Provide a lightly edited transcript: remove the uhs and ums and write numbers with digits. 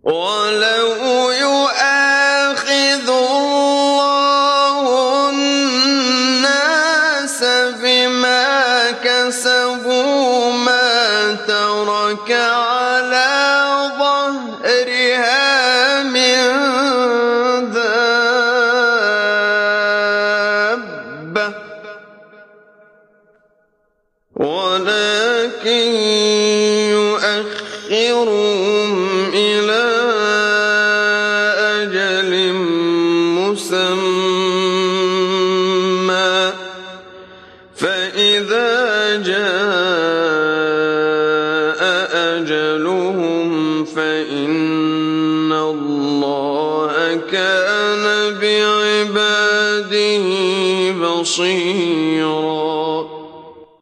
ولو يؤاخذ الله الناس بما كسبوا ما ترك على ظهرها من دابة ولكن يؤخرهم إلى أجل مسمى فإذا جاء أجلهم فإن الله كان بعباده بصيرا.